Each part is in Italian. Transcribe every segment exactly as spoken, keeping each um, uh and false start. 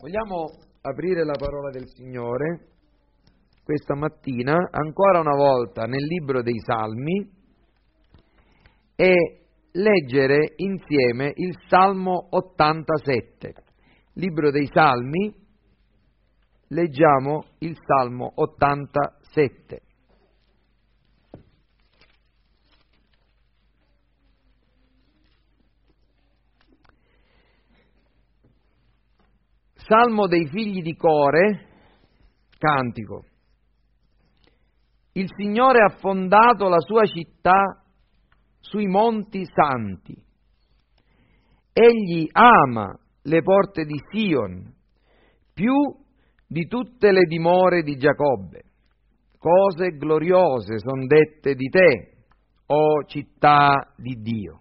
Vogliamo aprire la parola del Signore questa mattina, ancora una volta, nel libro dei Salmi e leggere insieme il Salmo ottantasette. Libro dei Salmi, leggiamo il Salmo ottantasette. Salmo dei figli di Core, cantico. Il Signore ha fondato la sua città sui monti santi. Egli ama le porte di Sion più di tutte le dimore di Giacobbe. Cose gloriose son dette di te, o città di Dio.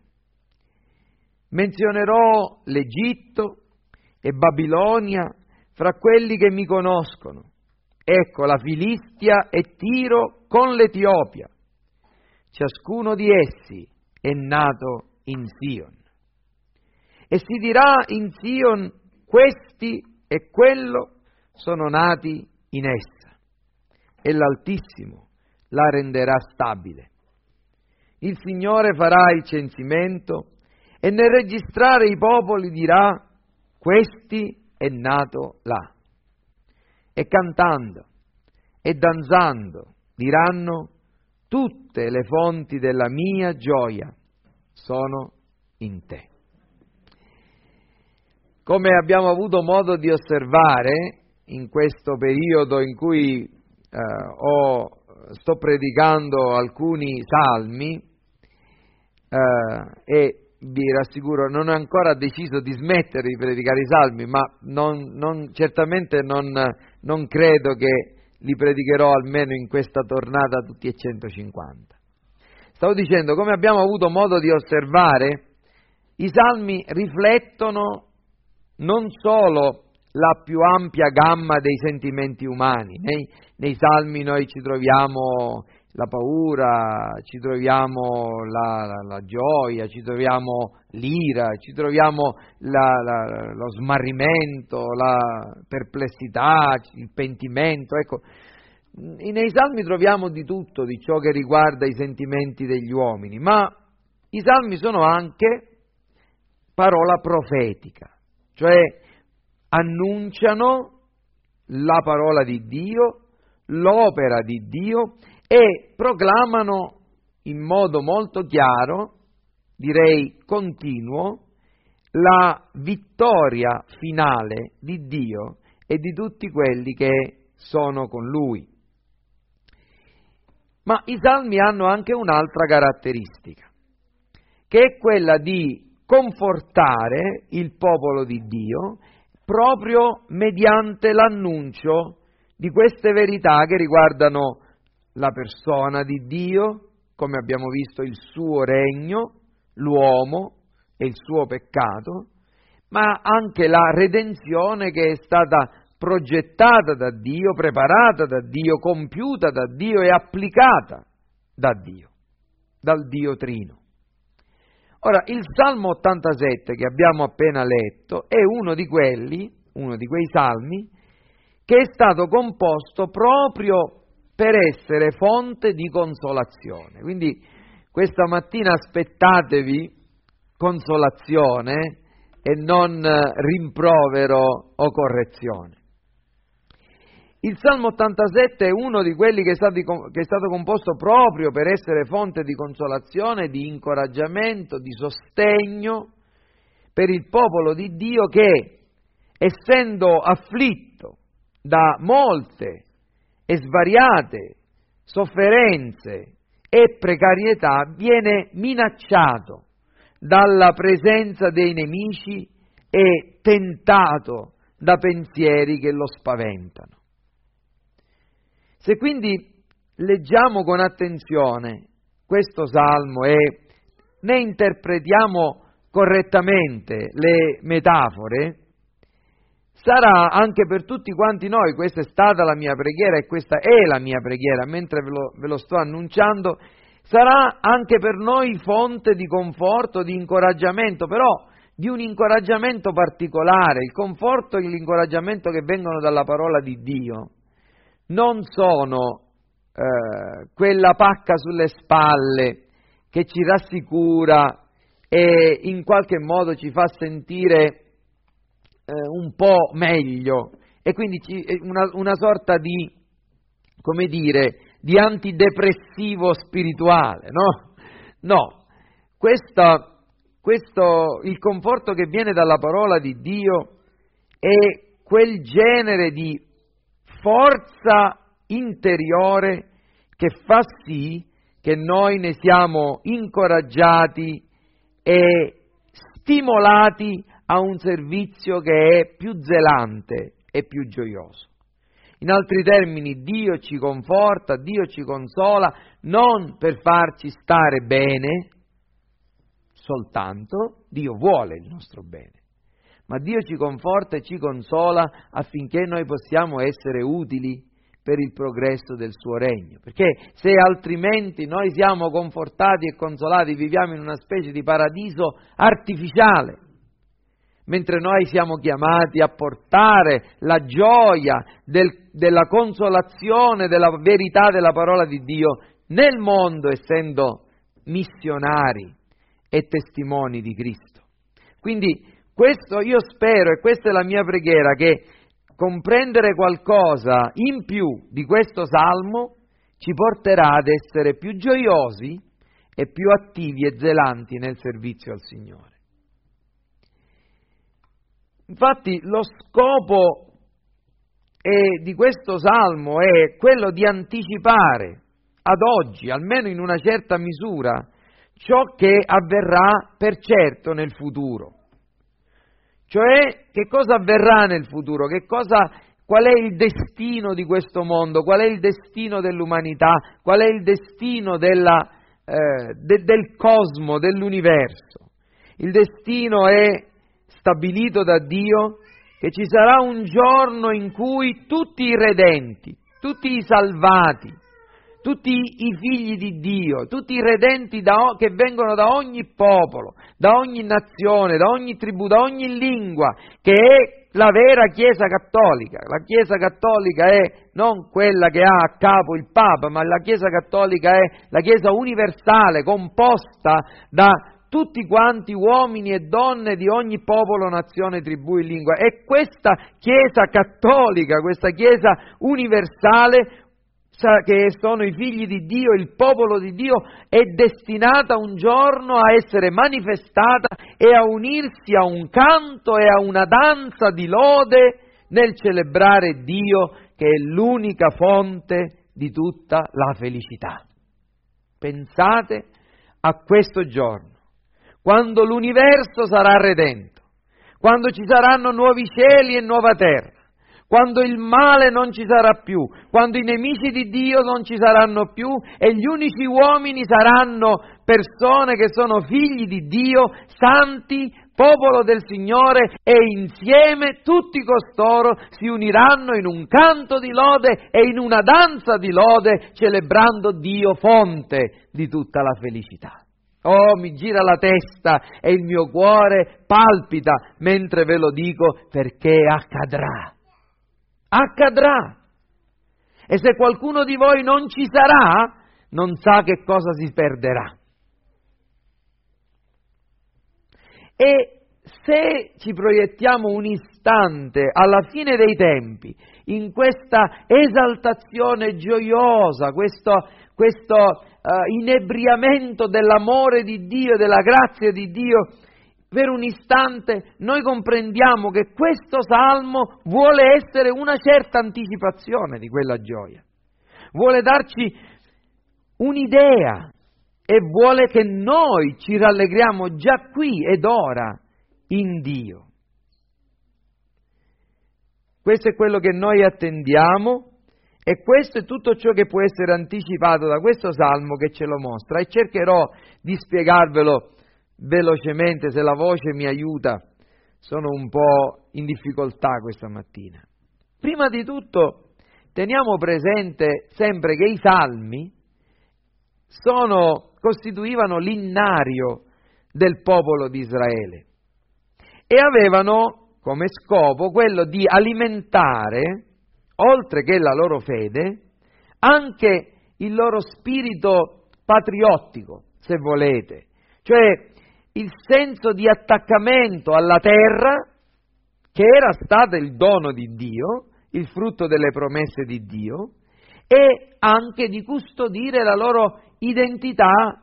Menzionerò l'Egitto e Babilonia fra quelli che mi conoscono. Ecco la Filistia e Tiro con l'Etiopia. Ciascuno di essi è nato in Sion. E si dirà in Sion: questi e quello sono nati in essa, e l'Altissimo la renderà stabile. Il Signore farà il censimento e nel registrare i popoli dirà: questi è nato là. E cantando e danzando diranno: tutte le fonti della mia gioia sono in te. Come abbiamo avuto modo di osservare in questo periodo in cui eh, ho, sto predicando alcuni salmi, eh, e vi rassicuro, non ho ancora deciso di smettere di predicare i salmi, ma non, non, certamente non, non credo che li predicherò almeno in questa tornata tutti e centocinquanta. Stavo dicendo, come abbiamo avuto modo di osservare, i salmi riflettono non solo la più ampia gamma dei sentimenti umani. Nei, nei salmi noi ci troviamo la paura, ci troviamo la, la, la gioia, ci troviamo l'ira, ci troviamo la, la, lo smarrimento, la perplessità, il pentimento. Ecco, nei salmi troviamo di tutto, di ciò che riguarda i sentimenti degli uomini, ma i salmi sono anche parola profetica, cioè annunciano la parola di Dio, l'opera di Dio, e proclamano in modo molto chiaro, direi continuo, la vittoria finale di Dio e di tutti quelli che sono con Lui. Ma i salmi hanno anche un'altra caratteristica, che è quella di confortare il popolo di Dio proprio mediante l'annuncio di queste verità che riguardano la persona di Dio, come abbiamo visto il suo regno, l'uomo e il suo peccato, ma anche la redenzione che è stata progettata da Dio, preparata da Dio, compiuta da Dio e applicata da Dio, dal Dio Trino. Ora, il Salmo ottantasette che abbiamo appena letto è uno di quelli, uno di quei salmi, che è stato composto proprio per essere fonte di consolazione. Quindi questa mattina aspettatevi consolazione e non rimprovero o correzione. Il Salmo ottantasette è uno di quelli che è, stato, che è stato composto proprio per essere fonte di consolazione, di incoraggiamento, di sostegno per il popolo di Dio che, essendo afflitto da molte e svariate sofferenze e precarietà, viene minacciato dalla presenza dei nemici e tentato da pensieri che lo spaventano. Se quindi leggiamo con attenzione questo salmo e ne interpretiamo correttamente le metafore, sarà anche per tutti quanti noi, questa è stata la mia preghiera e questa è la mia preghiera, mentre ve lo, ve lo sto annunciando, sarà anche per noi fonte di conforto, di incoraggiamento, però di un incoraggiamento particolare. Il conforto e l'incoraggiamento che vengono dalla parola di Dio non sono eh, quella pacca sulle spalle che ci rassicura e in qualche modo ci fa sentire eh, un po' meglio, e quindi ci, una, una sorta di, come dire, di antidepressivo spirituale, no? No, questa, questo, il conforto che viene dalla parola di Dio è quel genere di forza interiore che fa sì che noi ne siamo incoraggiati e stimolati a un servizio che è più zelante e più gioioso. In altri termini, Dio ci conforta, Dio ci consola, non per farci stare bene soltanto, Dio vuole il nostro bene, ma Dio ci conforta e ci consola affinché noi possiamo essere utili per il progresso del suo regno, perché se altrimenti noi siamo confortati e consolati, viviamo in una specie di paradiso artificiale, mentre noi siamo chiamati a portare la gioia del, della consolazione, della verità della parola di Dio nel mondo, essendo missionari e testimoni di Cristo. Quindi questo io spero, e questa è la mia preghiera, che comprendere qualcosa in più di questo salmo ci porterà ad essere più gioiosi e più attivi e zelanti nel servizio al Signore. Infatti lo scopo è, di questo salmo è quello di anticipare ad oggi, almeno in una certa misura, ciò che avverrà per certo nel futuro. Cioè, che cosa avverrà nel futuro? Che cosa, qual è il destino di questo mondo? Qual è il destino dell'umanità? Qual è il destino della, eh, de, del cosmo, dell'universo? Il destino è stabilito da Dio, che ci sarà un giorno in cui tutti i redenti, tutti i salvati, tutti i figli di Dio, tutti i redenti da, che vengono da ogni popolo, da ogni nazione, da ogni tribù, da ogni lingua, che è la vera Chiesa Cattolica. La Chiesa Cattolica è non quella che ha a capo il Papa, ma la Chiesa Cattolica è la Chiesa universale, composta da tutti quanti uomini e donne di ogni popolo, nazione, tribù e lingua. E questa Chiesa cattolica, questa Chiesa universale, che sono i figli di Dio, il popolo di Dio, è destinata un giorno a essere manifestata e a unirsi a un canto e a una danza di lode nel celebrare Dio, che è l'unica fonte di tutta la felicità. Pensate a questo giorno, quando l'universo sarà redento, quando ci saranno nuovi cieli e nuova terra, quando il male non ci sarà più, quando i nemici di Dio non ci saranno più e gli unici uomini saranno persone che sono figli di Dio, santi, popolo del Signore, e insieme tutti costoro si uniranno in un canto di lode e in una danza di lode, celebrando Dio, fonte di tutta la felicità. Oh, mi gira la testa e il mio cuore palpita mentre ve lo dico, perché accadrà. Accadrà. E se qualcuno di voi non ci sarà, non sa che cosa si perderà. E se ci proiettiamo un istante alla fine dei tempi, in questa esaltazione gioiosa, questo, questo uh, inebriamento dell'amore di Dio e della grazia di Dio, per un istante noi comprendiamo che questo salmo vuole essere una certa anticipazione di quella gioia, vuole darci un'idea e vuole che noi ci rallegriamo già qui ed ora in Dio. Questo è quello che noi attendiamo e questo è tutto ciò che può essere anticipato da questo salmo che ce lo mostra, e cercherò di spiegarvelo velocemente, se la voce mi aiuta. Sono un po' in difficoltà questa mattina. Prima di tutto teniamo presente sempre che i salmi sono, costituivano l'innario del popolo di Israele. e avevano come scopo quello di alimentare, oltre che la loro fede, anche il loro spirito patriottico, se volete, cioè il senso di attaccamento alla terra che era stato il dono di Dio, il frutto delle promesse di Dio, e anche di custodire la loro identità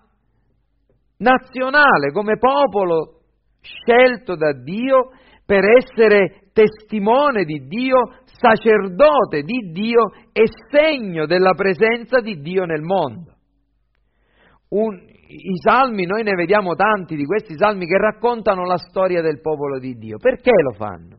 nazionale come popolo scelto da Dio per essere testimone di Dio, sacerdote di Dio e segno della presenza di Dio nel mondo. Un, I salmi, noi ne vediamo tanti di questi salmi che raccontano la storia del popolo di Dio. Perché lo fanno?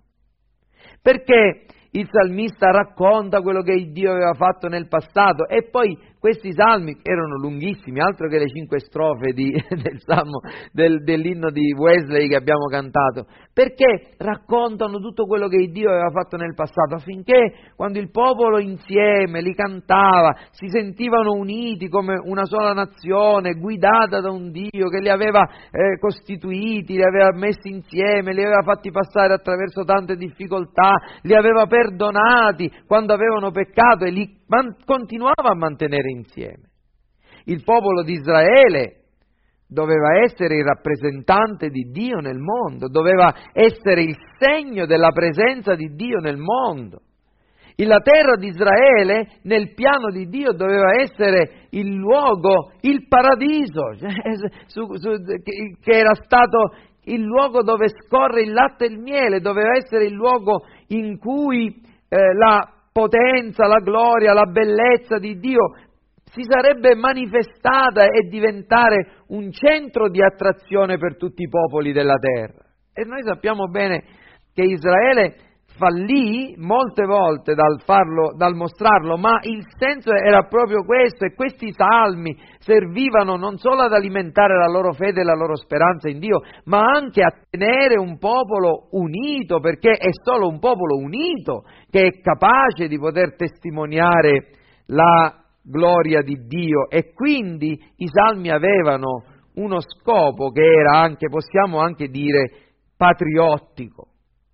Perché il salmista racconta quello che Dio aveva fatto nel passato e poi questi salmi erano lunghissimi, altro che le cinque strofe di, del salmo, del, dell'inno di Wesley che abbiamo cantato, perché raccontano tutto quello che Dio aveva fatto nel passato, affinché quando il popolo insieme li cantava si sentivano uniti come una sola nazione, guidata da un Dio che li aveva eh, costituiti, li aveva messi insieme, li aveva fatti passare attraverso tante difficoltà, li aveva perdonati quando avevano peccato e li man- continuava a mantenere insieme. Il popolo di Israele doveva essere il rappresentante di Dio nel mondo, doveva essere il segno della presenza di Dio nel mondo. E la terra di Israele, nel piano di Dio, doveva essere il luogo, il paradiso, su, su, che, che era stato il luogo dove scorre il latte e il miele, doveva essere il luogo in cui eh, la potenza, la gloria, la bellezza di Dio si sarebbe manifestata e diventare un centro di attrazione per tutti i popoli della terra. E noi sappiamo bene che Israele fallì molte volte dal farlo, dal mostrarlo, ma il senso era proprio questo, e questi salmi servivano non solo ad alimentare la loro fede e la loro speranza in Dio, ma anche a tenere un popolo unito, perché è solo un popolo unito che è capace di poter testimoniare la gloria di Dio. E quindi i salmi avevano uno scopo che era anche, possiamo anche dire, patriottico.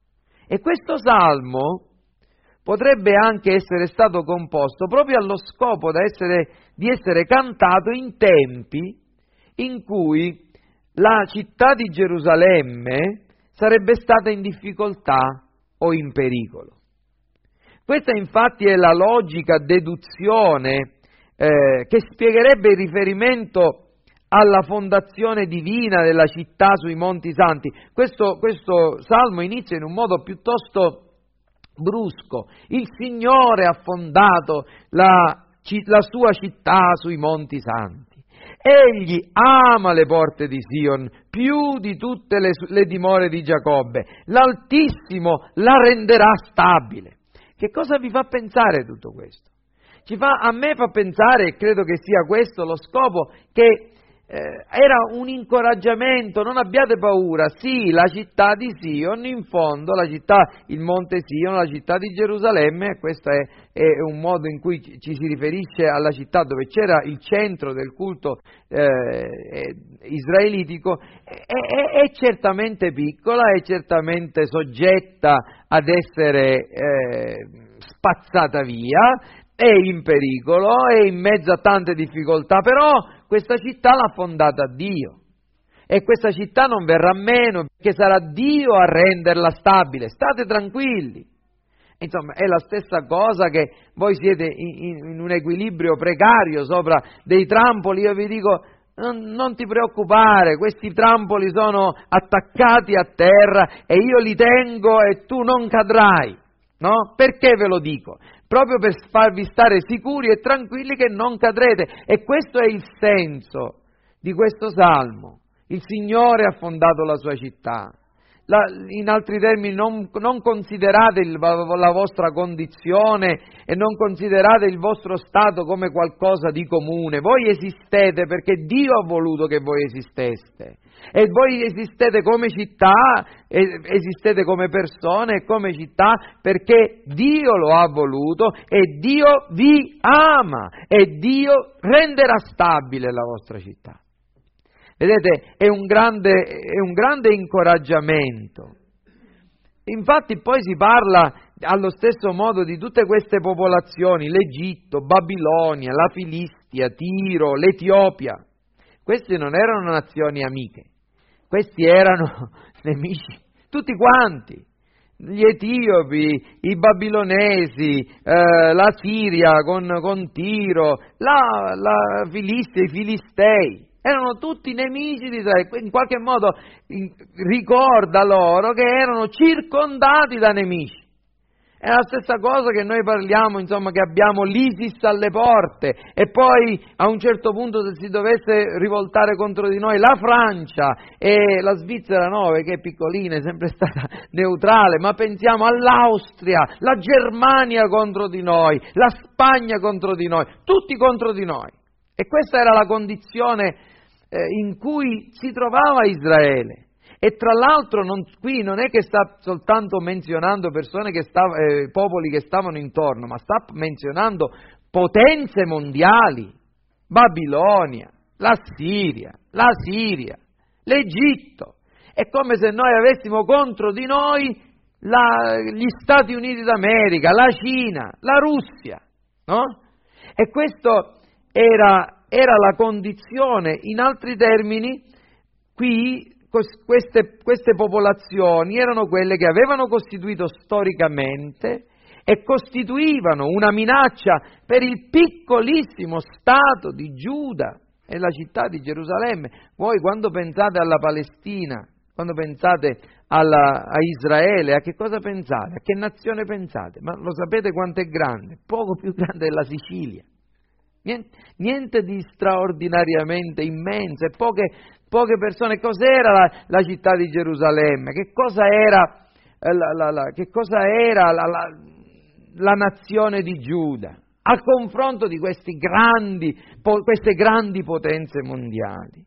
E questo salmo potrebbe anche essere stato composto proprio allo scopo da essere, di essere cantato in tempi in cui la città di Gerusalemme sarebbe stata in difficoltà o in pericolo. Questa infatti è la logica deduzione eh, che spiegherebbe il riferimento alla fondazione divina della città sui Monti Santi. Questo, questo salmo inizia in un modo piuttosto brusco. Il Signore ha fondato la, la sua città sui Monti Santi. Egli ama le porte di Sion più di tutte le, le dimore di Giacobbe. L'Altissimo la renderà stabile. Che cosa vi fa pensare tutto questo? Ci fa, a me fa pensare, e credo che sia questo lo scopo, che Eh, era un incoraggiamento, non abbiate paura, sì, la città di Sion, in fondo, la città, il monte Sion, la città di Gerusalemme, questo è, è un modo in cui ci si riferisce alla città dove c'era il centro del culto eh, israelitico, è, è, è certamente piccola, è certamente soggetta ad essere eh, spazzata via, è in pericolo, è in mezzo a tante difficoltà, però questa città l'ha fondata Dio e questa città non verrà meno perché sarà Dio a renderla stabile, state tranquilli. Insomma, è la stessa cosa che voi siete in, in un equilibrio precario sopra dei trampoli, io vi dico non, non ti preoccupare, questi trampoli sono attaccati a terra e io li tengo e tu non cadrai, no? Perché ve lo dico? Proprio per farvi stare sicuri e tranquilli che non cadrete. E questo è il senso di questo salmo. Il Signore ha fondato la sua città. La, in altri termini, non, non considerate il, la vostra condizione e non considerate il vostro stato come qualcosa di comune. Voi esistete perché Dio ha voluto che voi esisteste. E voi esistete come città, esistete come persone e come città perché Dio lo ha voluto e Dio vi ama e Dio renderà stabile la vostra città. Vedete, è un grande, è un grande incoraggiamento Infatti poi si parla allo stesso modo di tutte queste popolazioni, l'Egitto, Babilonia, la Filistia, Tiro, l'Etiopia. Queste non erano nazioni amiche, questi erano nemici, tutti quanti. Gli etiopi, i babilonesi, eh, la Siria con, con Tiro, la, la Filistia, i filistei, erano tutti nemici di Israele. In qualche modo in, ricorda loro che erano circondati da nemici. È la stessa cosa che noi parliamo, insomma, che abbiamo l'ISIS alle porte e poi a un certo punto se si dovesse rivoltare contro di noi la Francia e la Svizzera no, che è piccolina, è sempre stata neutrale, ma pensiamo all'Austria, la Germania contro di noi, la Spagna contro di noi, tutti contro di noi. E questa era la condizione eh, in cui si trovava Israele. E tra l'altro non, qui non è che sta soltanto menzionando persone che stav- eh, popoli che stavano intorno, ma sta menzionando potenze mondiali, Babilonia, la Siria, la Siria, l'Egitto. È come se noi avessimo contro di noi la, gli Stati Uniti d'America, la Cina, la Russia, no? E questo era, era la condizione, in altri termini, qui Queste, queste popolazioni erano quelle che avevano costituito storicamente e costituivano una minaccia per il piccolissimo Stato di Giuda e la città di Gerusalemme. Voi quando pensate alla Palestina, quando pensate alla, a Israele, a che cosa pensate? A che nazione pensate? Ma lo sapete quanto è grande? Poco più grande della Sicilia. Niente, niente di straordinariamente immenso e poche, poche persone. Cos'era la, la città di Gerusalemme? Che cosa era eh, la, la, la, che cosa era la, la, la nazione di Giuda al confronto di questi grandi, po, queste grandi potenze mondiali?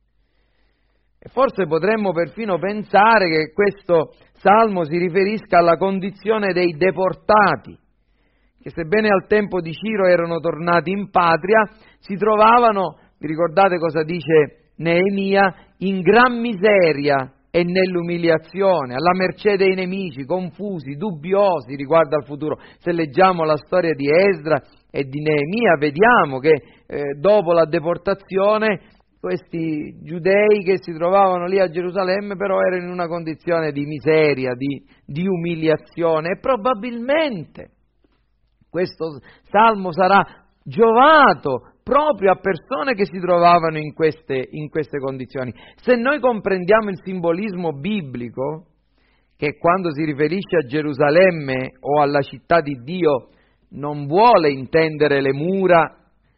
E forse potremmo perfino pensare che questo salmo si riferisca alla condizione dei deportati, che sebbene al tempo di Ciro erano tornati in patria, si trovavano, vi ricordate cosa dice Neemia, in gran miseria e nell'umiliazione, alla mercé dei nemici, confusi, dubbiosi riguardo al futuro. Se leggiamo la storia di Esdra e di Neemia, vediamo che eh, dopo la deportazione questi giudei che si trovavano lì a Gerusalemme però erano in una condizione di miseria, di, di umiliazione e probabilmente questo salmo sarà giovato proprio a persone che si trovavano in queste, in queste condizioni. Se noi comprendiamo il simbolismo biblico, che quando si riferisce a Gerusalemme o alla città di Dio non vuole intendere le mura,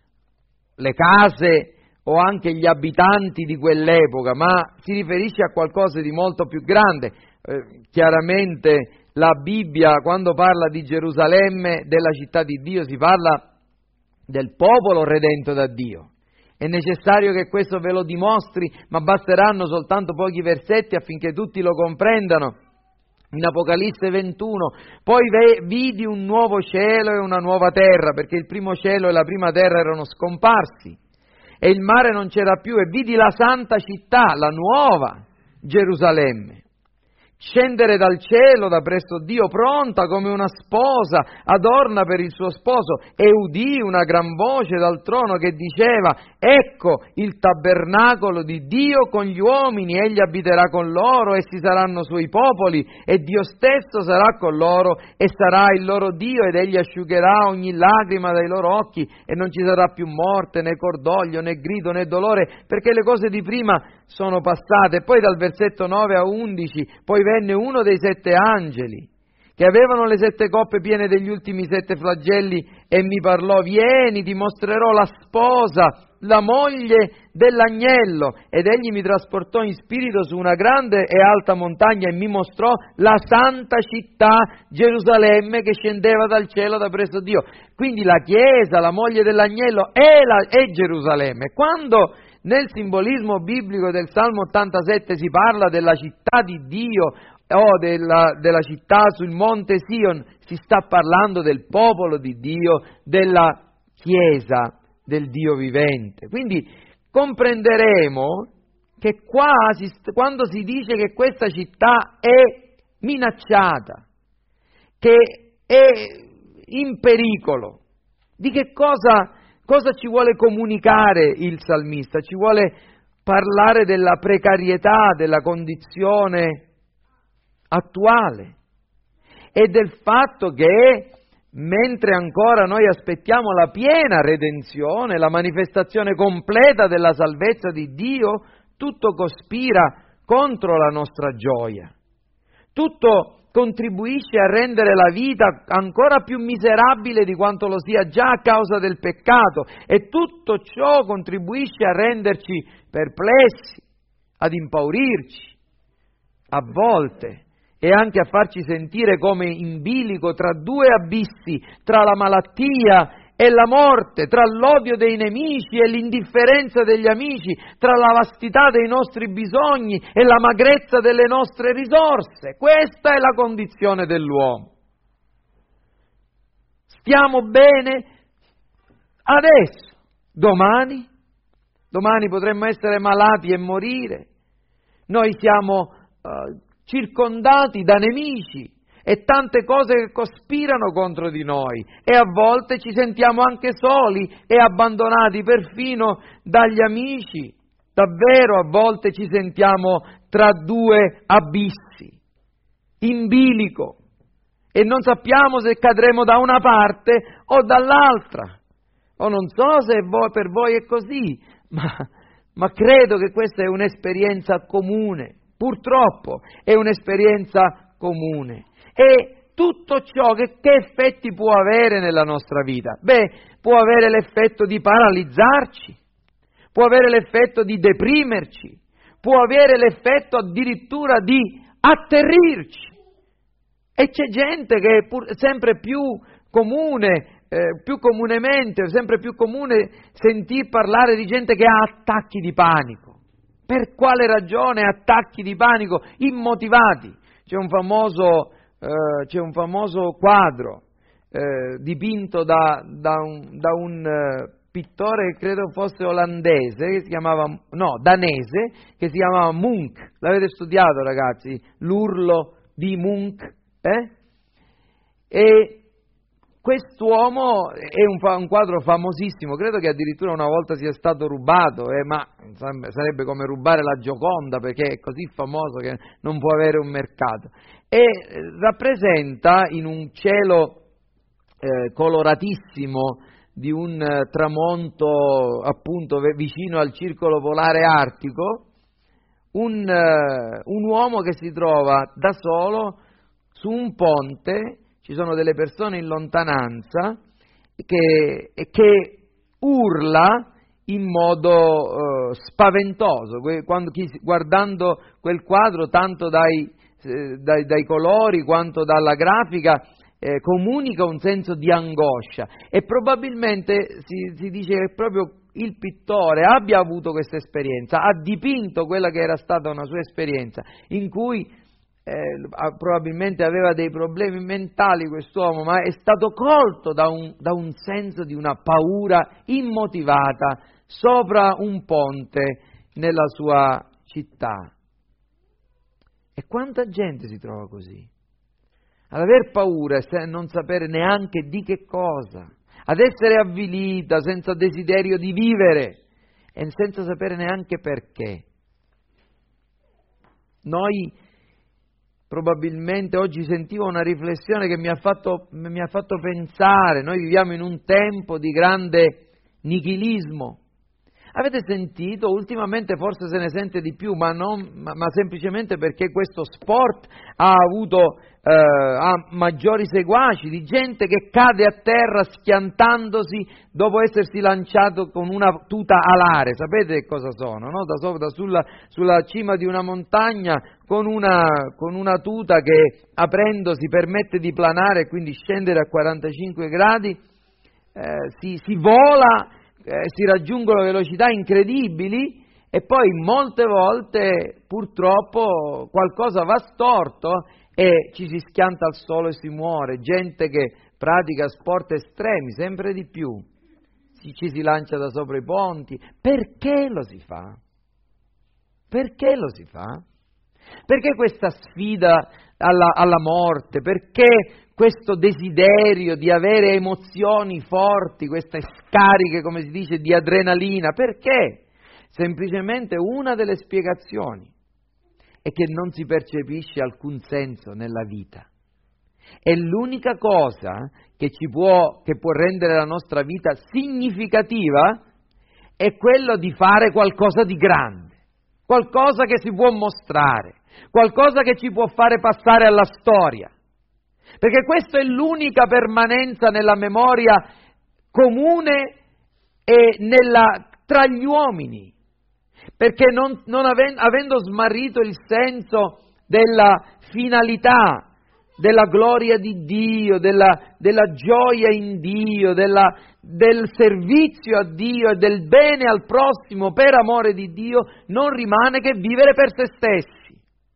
le case o anche gli abitanti di quell'epoca, ma si riferisce a qualcosa di molto più grande. Eh, chiaramente la Bibbia, quando parla di Gerusalemme, della città di Dio, si parla del popolo redento da Dio. È necessario che questo ve lo dimostri, ma basteranno soltanto pochi versetti affinché tutti lo comprendano. In Apocalisse ventuno, poi vidi un nuovo cielo e una nuova terra, perché il primo cielo e la prima terra erano scomparsi, e il mare non c'era più, e vidi la santa città, la nuova Gerusalemme, scendere dal cielo da presso Dio, pronta come una sposa, adorna per il suo sposo, e udì una gran voce dal trono che diceva: ecco il tabernacolo di Dio con gli uomini, egli abiterà con loro, essi saranno suoi popoli, e Dio stesso sarà con loro, e sarà il loro Dio, ed egli asciugherà ogni lacrima dai loro occhi, e non ci sarà più morte, né cordoglio, né grido, né dolore, perché le cose di prima sono passate. E poi dal versetto nove a undici, poi venne uno dei sette angeli che avevano le sette coppe piene degli ultimi sette flagelli e mi parlò: vieni, ti mostrerò la sposa, la moglie dell'agnello. Ed egli mi trasportò in spirito su una grande e alta montagna e mi mostrò la santa città Gerusalemme che scendeva dal cielo da presso Dio. Quindi la Chiesa, la moglie dell'agnello è, la, è Gerusalemme. Quando nel simbolismo biblico del Salmo ottantasette si parla della città di Dio o della, della città sul monte Sion, si sta parlando del popolo di Dio, della Chiesa del Dio vivente. Quindi comprenderemo che qua, si, quando si dice che questa città è minacciata, che è in pericolo. Di che cosa, cosa ci vuole comunicare il salmista? Ci vuole parlare della precarietà della condizione attuale e del fatto che mentre ancora noi aspettiamo la piena redenzione, la manifestazione completa della salvezza di Dio, tutto cospira contro la nostra gioia. Tutto contribuisce a rendere la vita ancora più miserabile di quanto lo sia già a causa del peccato, e tutto ciò contribuisce a renderci perplessi, ad impaurirci, a volte, e anche a farci sentire come in bilico tra due abissi, tra la malattia e la morte, tra l'odio dei nemici e l'indifferenza degli amici, tra la vastità dei nostri bisogni e la magrezza delle nostre risorse. Questa è la condizione dell'uomo. Stiamo bene adesso, domani, domani potremmo essere malati e morire. Noi siamo uh, circondati da nemici e tante cose che cospirano contro di noi, e a volte ci sentiamo anche soli e abbandonati perfino dagli amici. Davvero a volte ci sentiamo tra due abissi, in bilico, e non sappiamo se cadremo da una parte o dall'altra. O non so se voi, per voi è così, ma, ma credo che questa è un'esperienza comune. Purtroppo è un'esperienza comune. E tutto ciò che, che effetti può avere nella nostra vita? Beh, può avere l'effetto di paralizzarci, può avere l'effetto di deprimerci, può avere l'effetto addirittura di atterrirci. E c'è gente che è pur, sempre più comune, eh, più comunemente, sempre più comune sentir parlare di gente che ha attacchi di panico. Per quale ragione attacchi di panico immotivati? C'è un famoso, eh, c'è un famoso quadro eh, dipinto da, da un, da un eh, pittore che credo fosse olandese, che si chiamava, no, danese, che si chiamava Munch. L'avete studiato, ragazzi? L'urlo di Munch? Eh? E quest'uomo è un, fa- un quadro famosissimo, credo che addirittura una volta sia stato rubato, eh, ma sarebbe come rubare la Gioconda, perché è così famoso che non può avere un mercato. E rappresenta in un cielo eh, coloratissimo di un eh, tramonto appunto vicino al circolo polare artico, un, eh, un uomo che si trova da solo su un ponte. Ci sono delle persone in lontananza che, che urla in modo eh, spaventoso, quando, chi, guardando quel quadro tanto dai, eh, dai, dai colori quanto dalla grafica eh, comunica un senso di angoscia, e probabilmente si, si dice che proprio il pittore abbia avuto questa esperienza, ha dipinto quella che era stata una sua esperienza in cui Eh, probabilmente aveva dei problemi mentali quest'uomo, ma è stato colto da un, da un senso di una paura immotivata sopra un ponte nella sua città. E quanta gente si trova così? Ad aver paura e non sapere neanche di che cosa, ad essere avvilita senza desiderio di vivere e senza sapere neanche perché. Noi probabilmente oggi sentivo una riflessione che mi ha fatto, mi ha fatto pensare, noi viviamo in un tempo di grande nichilismo. Avete sentito? Ultimamente forse se ne sente di più, ma, non, ma, ma semplicemente perché questo sport ha avuto eh, ha maggiori seguaci, di gente che cade a terra schiantandosi dopo essersi lanciato con una tuta alare. Sapete che cosa sono? No? Da sopra, da sulla, sulla cima di una montagna con una, con una tuta che aprendosi permette di planare e quindi scendere a quarantacinque gradi, eh, si, si vola. Eh, si raggiungono velocità incredibili e poi molte volte purtroppo qualcosa va storto e ci si schianta al suolo e si muore. Gente che pratica sport estremi sempre di più, ci, ci si lancia da sopra i ponti. Perché lo si fa? Perché lo si fa? Perché questa sfida alla, alla morte? Perché questo desiderio di avere emozioni forti, queste scariche, come si dice, di adrenalina? Perché? Semplicemente una delle spiegazioni è che non si percepisce alcun senso nella vita. E l'unica cosa che ci può, che può rendere la nostra vita significativa è quello di fare qualcosa di grande, qualcosa che si può mostrare, qualcosa che ci può fare passare alla storia. Perché questa è l'unica permanenza nella memoria comune e nella, tra gli uomini. Perché non, non avendo, avendo smarrito il senso della finalità, della gloria di Dio, della, della gioia in Dio, della, del servizio a Dio e del bene al prossimo per amore di Dio, non rimane che vivere per se stessi.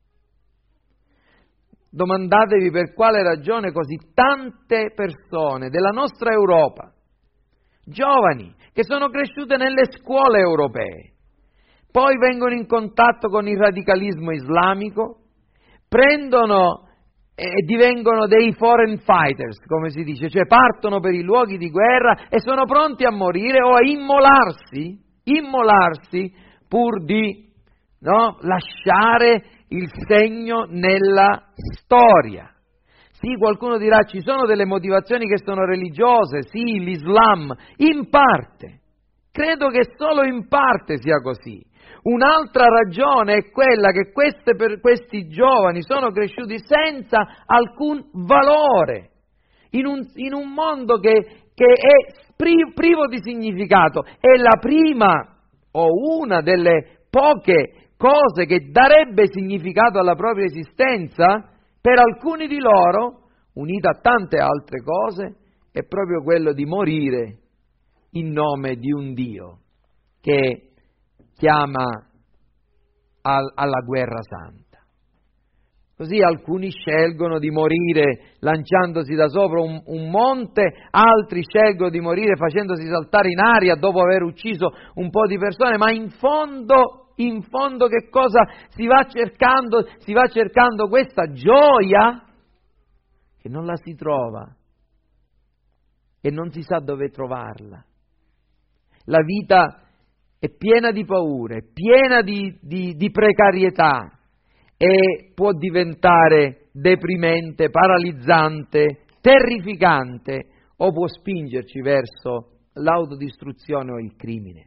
Domandatevi per quale ragione così tante persone della nostra Europa, giovani, che sono cresciute nelle scuole europee, poi vengono in contatto con il radicalismo islamico, prendono e divengono dei foreign fighters, come si dice, cioè partono per i luoghi di guerra e sono pronti a morire o a immolarsi, immolarsi pur di no, lasciare il segno nella storia. Sì, qualcuno dirà, ci sono delle motivazioni che sono religiose, sì, l'Islam, in parte. Credo che solo in parte sia così. Un'altra ragione è quella che queste, per questi giovani sono cresciuti senza alcun valore, in un, in un mondo che, che è pri, privo di significato. È la prima o una delle poche cose che darebbe significato alla propria esistenza, per alcuni di loro, unita a tante altre cose, è proprio quello di morire in nome di un Dio che chiama al, alla guerra santa. Così alcuni scelgono di morire lanciandosi da sopra un, un monte, altri scelgono di morire facendosi saltare in aria dopo aver ucciso un po' di persone, ma in fondo, in fondo che cosa si va cercando? Si va cercando questa gioia che non la si trova e non si sa dove trovarla. La vita è piena di paure, piena di, di, di precarietà e può diventare deprimente, paralizzante, terrificante o può spingerci verso l'autodistruzione o il crimine.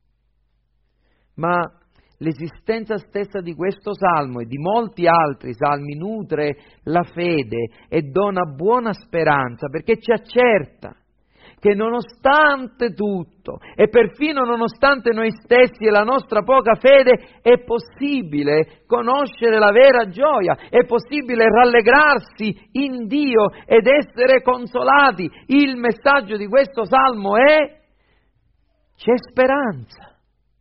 Ma l'esistenza stessa di questo salmo e di molti altri salmi nutre la fede e dona buona speranza, perché ci accerta che nonostante tutto e perfino nonostante noi stessi e la nostra poca fede è possibile conoscere la vera gioia, è possibile rallegrarsi in Dio ed essere consolati. Il messaggio di questo salmo è: c'è speranza,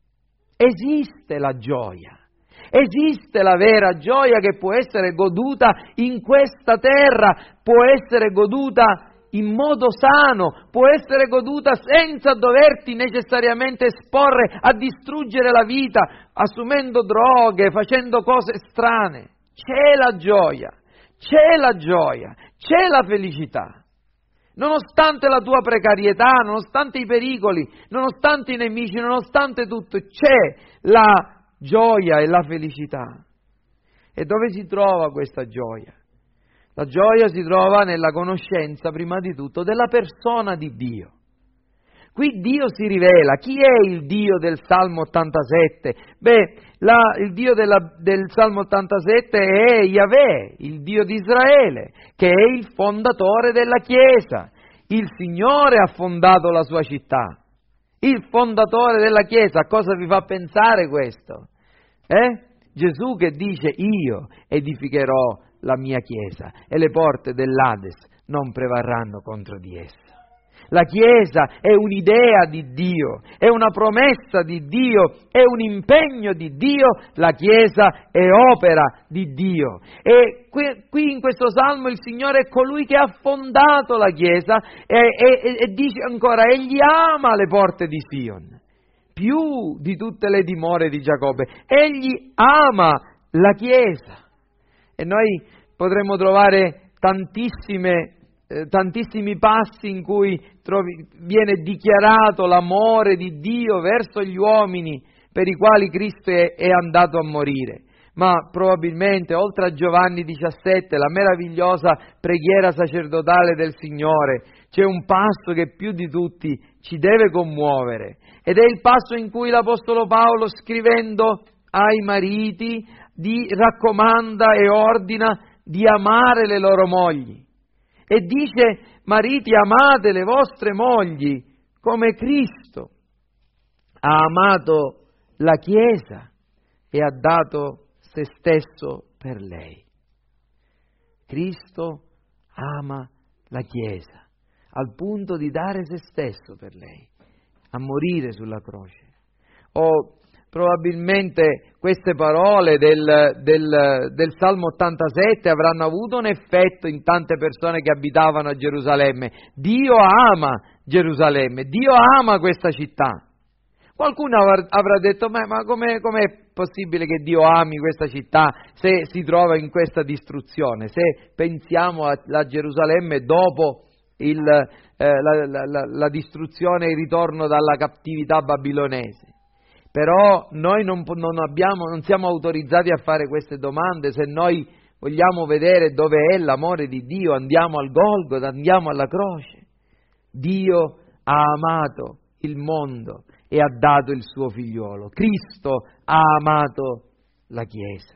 esiste la gioia. Esiste la vera gioia che può essere goduta in questa terra, può essere goduta in modo sano, può essere goduta senza doverti necessariamente esporre a distruggere la vita, assumendo droghe, facendo cose strane. C'è la gioia, c'è la gioia, c'è la felicità. Nonostante la tua precarietà, nonostante i pericoli, nonostante i nemici, nonostante tutto, c'è la gioia e la felicità. E dove si trova questa gioia? La gioia si trova nella conoscenza, prima di tutto, della persona di Dio. Qui Dio si rivela. Chi è il Dio del Salmo ottantasette? Beh, la, il Dio della, del Salmo ottantasette è Yahweh, il Dio di Israele, che è il fondatore della Chiesa. Il Signore ha fondato la sua città. Il fondatore della Chiesa. A cosa vi fa pensare questo? Eh? Gesù che dice: io edificherò la mia Chiesa e le porte dell'Ades non prevarranno contro di essa. La Chiesa è un'idea di Dio, è una promessa di Dio, è un impegno di Dio, la Chiesa è opera di Dio. E qui, qui in questo Salmo il Signore è colui che ha fondato la Chiesa e, e, e dice ancora: egli ama le porte di Sion, più di tutte le dimore di Giacobbe. Egli ama la Chiesa. E noi potremmo trovare tantissime, eh, tantissimi passi in cui trovi, viene dichiarato l'amore di Dio verso gli uomini per i quali Cristo è, è andato a morire. Ma probabilmente, oltre a Giovanni diciassette, la meravigliosa preghiera sacerdotale del Signore, c'è un passo che più di tutti ci deve commuovere, ed è il passo in cui l'Apostolo Paolo, scrivendo ai mariti, di raccomanda e ordina di amare le loro mogli. E dice: mariti, amate le vostre mogli come Cristo ha amato la Chiesa e ha dato se stesso per lei. Cristo ama la Chiesa al punto di dare se stesso per lei, a morire sulla croce. O probabilmente queste parole del, del, del Salmo ottantasette avranno avuto un effetto in tante persone che abitavano a Gerusalemme. Dio ama Gerusalemme, Dio ama questa città. Qualcuno avrà detto: ma, ma com'è, com'è possibile che Dio ami questa città se si trova in questa distruzione? Se pensiamo alla Gerusalemme dopo il, eh, la, la, la, la distruzione e il ritorno dalla cattività babilonese. Però noi non, non, abbiamo, non siamo autorizzati a fare queste domande. Se noi vogliamo vedere dove è l'amore di Dio, andiamo al Golgota, andiamo alla croce. Dio ha amato il mondo e ha dato il suo figliolo. Cristo ha amato la Chiesa.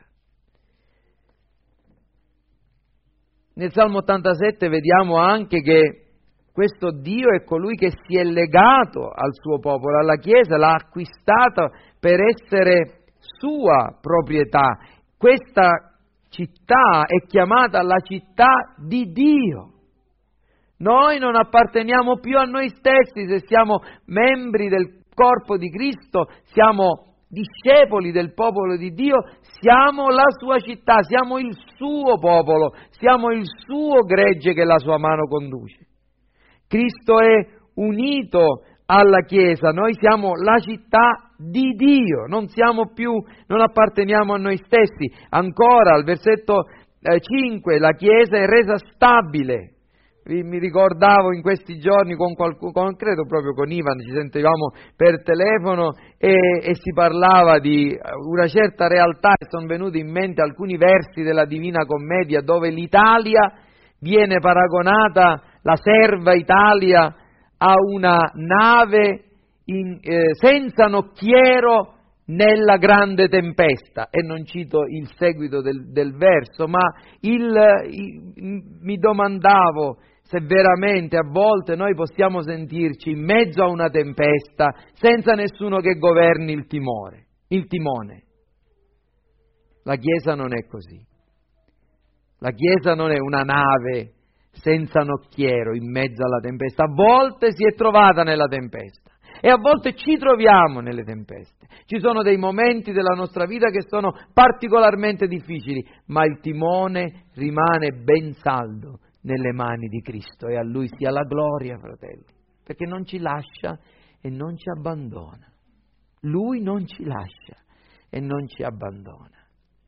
Nel Salmo ottantasette vediamo anche che questo Dio è colui che si è legato al suo popolo, alla Chiesa, l'ha acquistata per essere sua proprietà. Questa città è chiamata la città di Dio. Noi non apparteniamo più a noi stessi, se siamo membri del corpo di Cristo, siamo discepoli del popolo di Dio, siamo la sua città, siamo il suo popolo, siamo il suo gregge che la sua mano conduce. Cristo è unito alla Chiesa, noi siamo la città di Dio, non siamo più, non apparteniamo a noi stessi. Ancora al versetto eh, cinque, la Chiesa è resa stabile. Mi ricordavo in questi giorni con qualcuno, con, credo proprio con Ivan, ci sentivamo per telefono e, e si parlava di una certa realtà, e sono venuti in mente alcuni versi della Divina Commedia dove l'Italia viene paragonata, la serva Italia, a una nave in, eh, senza nocchiero nella grande tempesta. E non cito il seguito del, del verso, ma il, il, mi domandavo se veramente a volte noi possiamo sentirci in mezzo a una tempesta senza nessuno che governi il timore, il timone. La Chiesa non è così. La Chiesa non è una nave senza nocchiero in mezzo alla tempesta. A volte si è trovata nella tempesta e a volte ci troviamo nelle tempeste. Ci sono dei momenti della nostra vita che sono particolarmente difficili, ma il timone rimane ben saldo nelle mani di Cristo, e a Lui sia la gloria, fratelli, perché non ci lascia e non ci abbandona. Lui non ci lascia e non ci abbandona.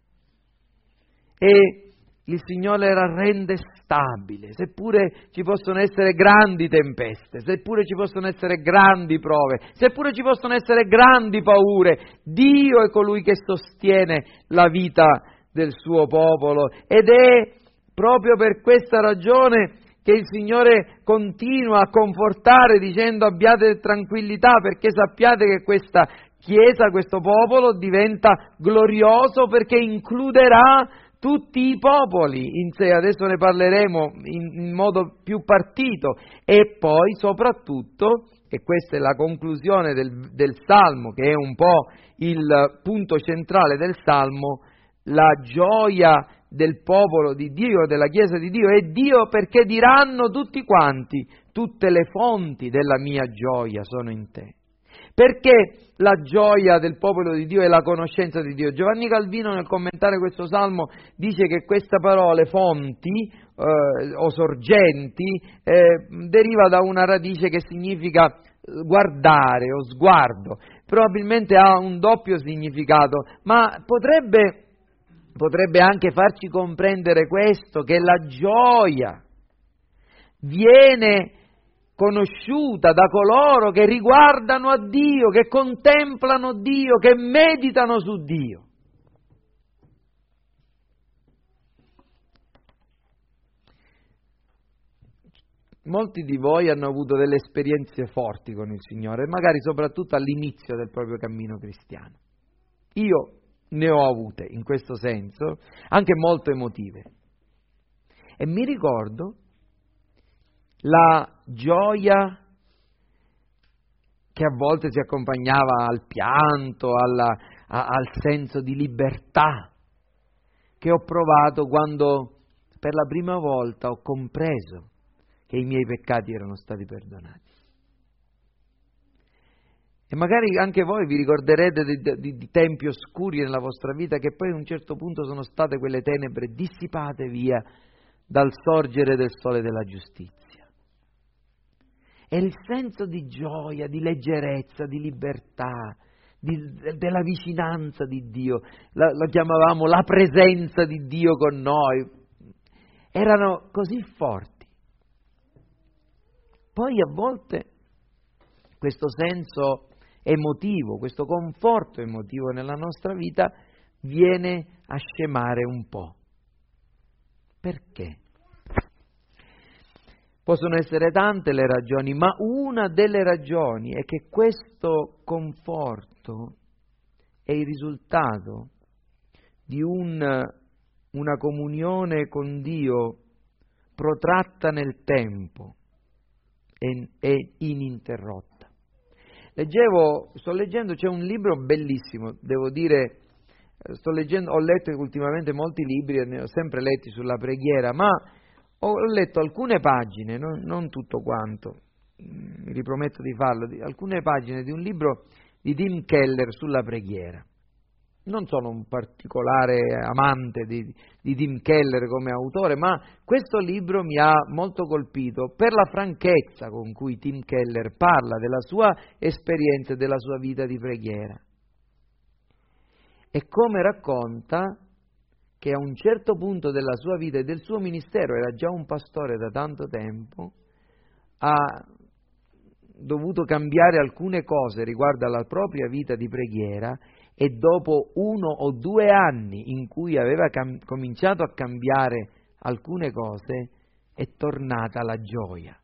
E il Signore la rende stabile, seppure ci possono essere grandi tempeste, seppure ci possono essere grandi prove, seppure ci possono essere grandi paure. Dio è colui che sostiene la vita del suo popolo, ed è proprio per questa ragione che il Signore continua a confortare dicendo: abbiate tranquillità, perché sappiate che questa Chiesa, questo popolo diventa glorioso perché includerà tutti i popoli in sé. Adesso ne parleremo in, in modo più partito. E poi soprattutto, e questa è la conclusione del, del Salmo, che è un po' il punto centrale del Salmo, la gioia del popolo di Dio, della Chiesa di Dio, è Dio, perché diranno tutti quanti: tutte le fonti della mia gioia sono in te. Perché la gioia del popolo di Dio è la conoscenza di Dio? Giovanni Calvino, nel commentare questo Salmo, dice che questa parola fonti eh, o sorgenti eh, deriva da una radice che significa guardare o sguardo. Probabilmente ha un doppio significato, ma potrebbe potrebbe anche farci comprendere questo, che la gioia viene conosciuta da coloro che riguardano a Dio, che contemplano Dio, che meditano su Dio. Molti di voi hanno avuto delle esperienze forti con il Signore, magari soprattutto all'inizio del proprio cammino cristiano. Io ne ho avute, in questo senso, anche molto emotive. E mi ricordo la gioia che a volte si accompagnava al pianto, alla, a, al senso di libertà che ho provato quando per la prima volta ho compreso che i miei peccati erano stati perdonati. E magari anche voi vi ricorderete di, di, di tempi oscuri nella vostra vita che poi a un certo punto sono state quelle tenebre dissipate via dal sorgere del sole della giustizia. E il senso di gioia, di leggerezza, di libertà, di, della vicinanza di Dio, la, la chiamavamo la presenza di Dio con noi, erano così forti. Poi a volte questo senso emotivo, questo conforto emotivo nella nostra vita viene a scemare un po'. Perché? Possono essere tante le ragioni, ma una delle ragioni è che questo conforto è il risultato di un, una comunione con Dio protratta nel tempo e ininterrotta. Leggevo, sto leggendo, c'è un libro bellissimo, devo dire, sto leggendo, ho letto ultimamente molti libri e ne ho sempre letti sulla preghiera, ma ho letto alcune pagine, non, non tutto quanto, mi riprometto di farlo, di, alcune pagine di un libro di Tim Keller sulla preghiera. Non sono un particolare amante di, di Tim Keller come autore, ma questo libro mi ha molto colpito per la franchezza con cui Tim Keller parla della sua esperienza e della sua vita di preghiera. E come racconta che a un certo punto della sua vita e del suo ministero, era già un pastore da tanto tempo, ha dovuto cambiare alcune cose riguardo alla propria vita di preghiera, e dopo uno o due anni in cui aveva cam- cominciato a cambiare alcune cose, è tornata la gioia.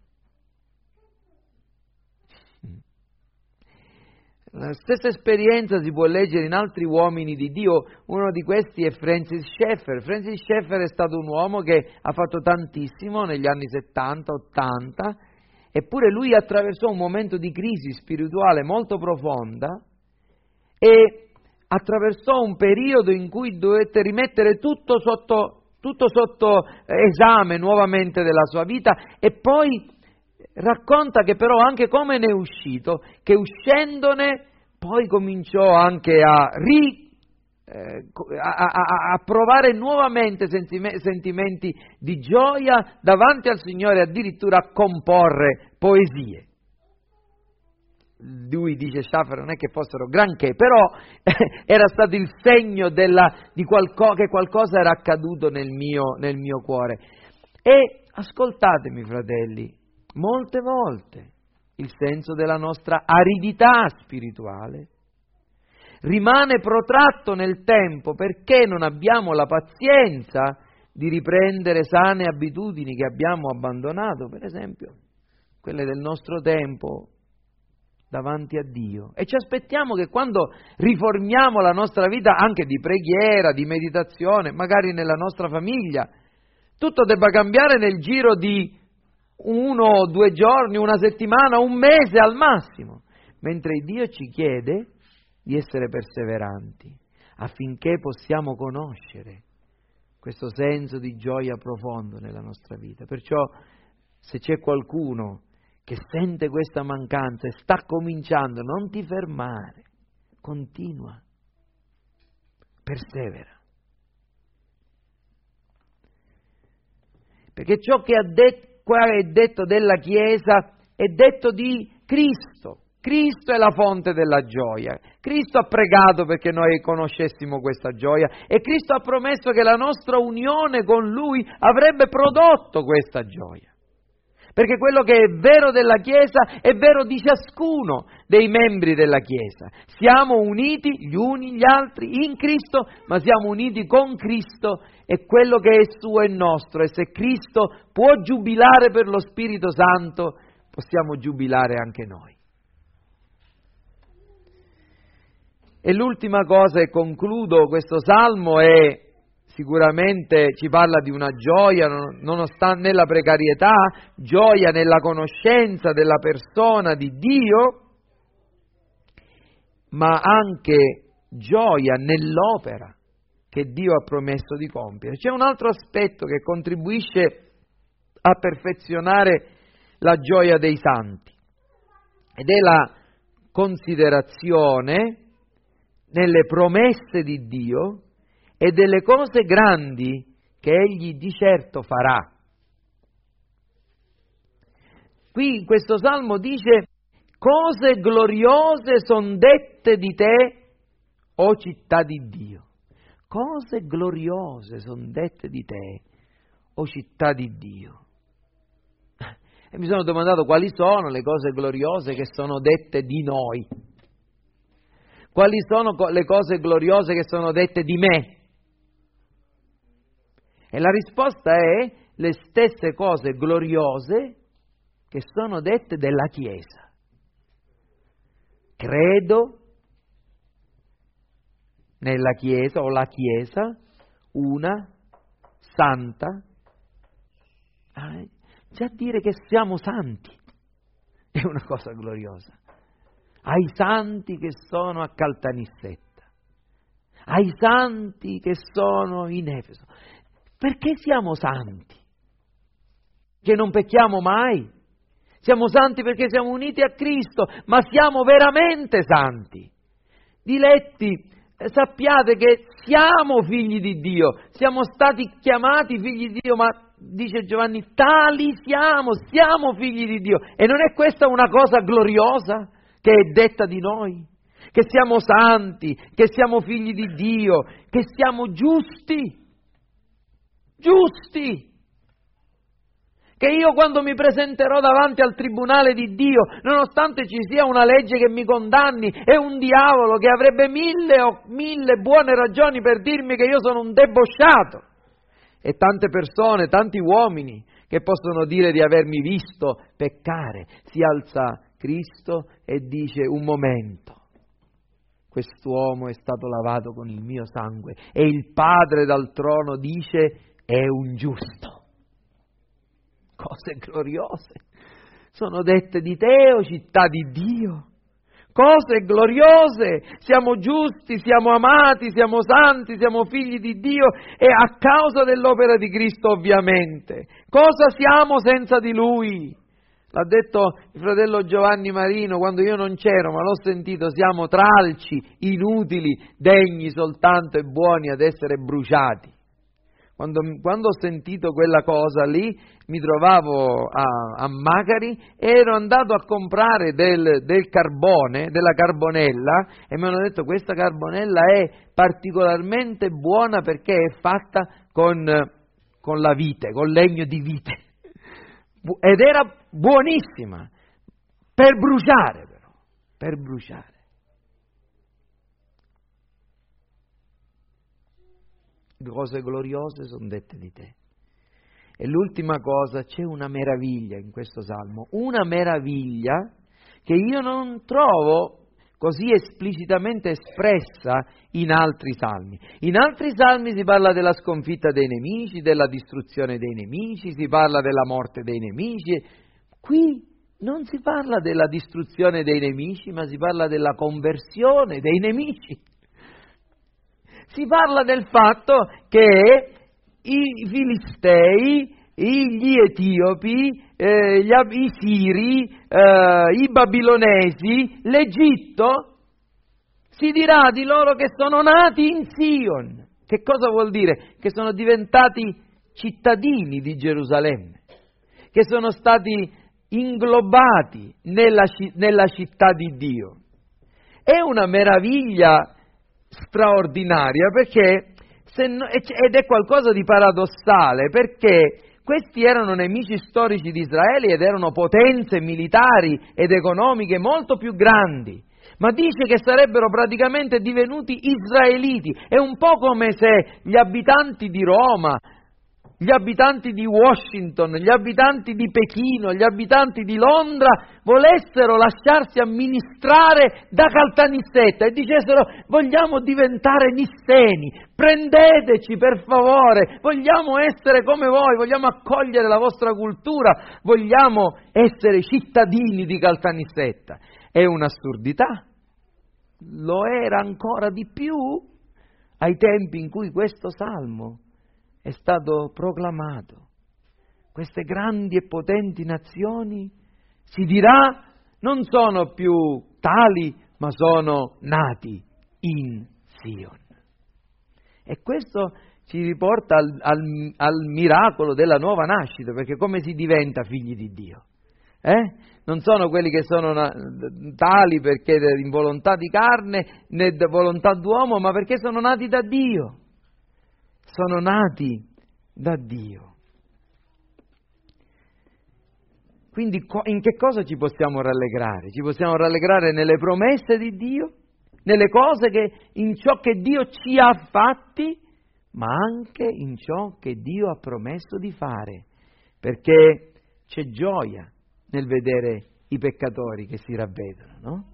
La stessa esperienza si può leggere in altri uomini di Dio. Uno di questi è Francis Schaeffer. Francis Schaeffer è stato un uomo che ha fatto tantissimo negli anni settanta, ottanta, eppure lui attraversò un momento di crisi spirituale molto profonda e attraversò un periodo in cui dovette rimettere tutto sotto, tutto sotto esame nuovamente della sua vita, e poi racconta che però anche come ne è uscito, che uscendone poi cominciò anche a, ri, eh, a, a, a provare nuovamente sentimenti di gioia davanti al Signore, addirittura a comporre poesie. Lui dice, Schaeffer, non è che fossero granché, però era stato il segno della, di qualco, che qualcosa era accaduto nel mio, nel mio cuore. E ascoltatemi, fratelli, molte volte il senso della nostra aridità spirituale rimane protratto nel tempo perché non abbiamo la pazienza di riprendere sane abitudini che abbiamo abbandonato, per esempio quelle del nostro tempo davanti a Dio, e ci aspettiamo che quando riformiamo la nostra vita anche di preghiera, di meditazione, magari nella nostra famiglia, tutto debba cambiare nel giro di uno o due giorni, una settimana, un mese al massimo, mentre Dio ci chiede di essere perseveranti affinché possiamo conoscere questo senso di gioia profondo nella nostra vita. Perciò se c'è qualcuno che sente questa mancanza e sta cominciando, non ti fermare, continua, persevera. Perché ciò che ha detto, qua è detto della Chiesa è detto di Cristo. Cristo è la fonte della gioia. Cristo ha pregato perché noi conoscessimo questa gioia e Cristo ha promesso che la nostra unione con Lui avrebbe prodotto questa gioia. Perché quello che è vero della Chiesa è vero di ciascuno dei membri della Chiesa. Siamo uniti gli uni gli altri in Cristo, ma siamo uniti con Cristo e quello che è suo è nostro. E se Cristo può giubilare per lo Spirito Santo, possiamo giubilare anche noi. E l'ultima cosa, e concludo, questo salmo è sicuramente, ci parla di una gioia nonostante nella precarietà, gioia nella conoscenza della persona di Dio, ma anche gioia nell'opera che Dio ha promesso di compiere. C'è un altro aspetto che contribuisce a perfezionare la gioia dei santi ed è la considerazione nelle promesse di Dio e delle cose grandi che Egli di certo farà. Qui in questo salmo dice: cose gloriose son dette di te, o città di Dio. Cose gloriose son dette di te, o città di Dio. E mi sono domandato quali sono le cose gloriose che sono dette di noi. Quali sono le cose gloriose che sono dette di me? E la risposta è le stesse cose gloriose che sono dette della Chiesa. Credo nella Chiesa, o la Chiesa, una, santa. Ah, già dire che siamo santi è una cosa gloriosa. Ai santi che sono a Caltanissetta, ai santi che sono in Efeso. Perché siamo santi? Che non pecchiamo mai? Siamo santi perché siamo uniti a Cristo, ma siamo veramente santi. Diletti, sappiate che siamo figli di Dio, siamo stati chiamati figli di Dio, ma dice Giovanni, tali siamo, siamo figli di Dio. E non è questa una cosa gloriosa che è detta di noi? Che siamo santi, che siamo figli di Dio, che siamo giusti. Giusti, che io quando mi presenterò davanti al tribunale di Dio, nonostante ci sia una legge che mi condanni e un diavolo che avrebbe mille o mille buone ragioni per dirmi che io sono un debosciato, e tante persone, tanti uomini che possono dire di avermi visto peccare, si alza Cristo e dice: un momento, quest'uomo è stato lavato con il mio sangue, e il Padre dal trono dice: è un giusto. Cose gloriose sono dette di te, o città di Dio. Cose gloriose, siamo giusti, siamo amati, siamo santi, siamo figli di Dio, e a causa dell'opera di Cristo ovviamente. Cosa siamo senza di Lui? L'ha detto il fratello Giovanni Marino quando io non c'ero, ma l'ho sentito: siamo tralci, inutili, degni soltanto e buoni ad essere bruciati. Quando, quando ho sentito quella cosa lì, mi trovavo a, a Macari e ero andato a comprare del, del carbone, della carbonella, e mi hanno detto: questa carbonella è particolarmente buona perché è fatta con, con la vite, con legno di vite. Ed era buonissima, per bruciare però, per bruciare. Cose gloriose sono dette di te. E l'ultima cosa, c'è una meraviglia in questo salmo, una meraviglia che io non trovo così esplicitamente espressa in altri salmi. In altri salmi si parla della sconfitta dei nemici, della distruzione dei nemici, si parla della morte dei nemici. Qui non si parla della distruzione dei nemici, ma si parla della conversione dei nemici. Si parla del fatto che i Filistei, gli Etiopi, eh, gli, i Siri, eh, i Babilonesi, l'Egitto, si dirà di loro che sono nati in Sion. Che cosa vuol dire? Che sono diventati cittadini di Gerusalemme, che sono stati inglobati nella, nella città di Dio. È una meraviglia straordinaria, perché se no, ed è qualcosa di paradossale, perché questi erano nemici storici di Israele ed erano potenze militari ed economiche molto più grandi, ma dice che sarebbero praticamente divenuti israeliti. È un po' come se gli abitanti di Roma, gli abitanti di Washington, gli abitanti di Pechino, gli abitanti di Londra volessero lasciarsi amministrare da Caltanissetta e dicessero: vogliamo diventare nisseni, prendeteci per favore, vogliamo essere come voi, vogliamo accogliere la vostra cultura, vogliamo essere cittadini di Caltanissetta. È un'assurdità. Lo era ancora di più ai tempi in cui questo salmo è stato proclamato. Queste grandi e potenti nazioni, si dirà, non sono più tali, ma sono nati in Sion. E questo ci riporta al, al, al miracolo della nuova nascita, perché come si diventa figli di Dio? Eh? Non sono quelli che sono na- tali perché in volontà di carne né di volontà d'uomo, ma perché sono nati da Dio. Sono nati da Dio. Quindi in che cosa ci possiamo rallegrare? Ci possiamo rallegrare nelle promesse di Dio, nelle cose che, in ciò che Dio ci ha fatti, ma anche in ciò che Dio ha promesso di fare, perché c'è gioia nel vedere i peccatori che si ravvedono, no?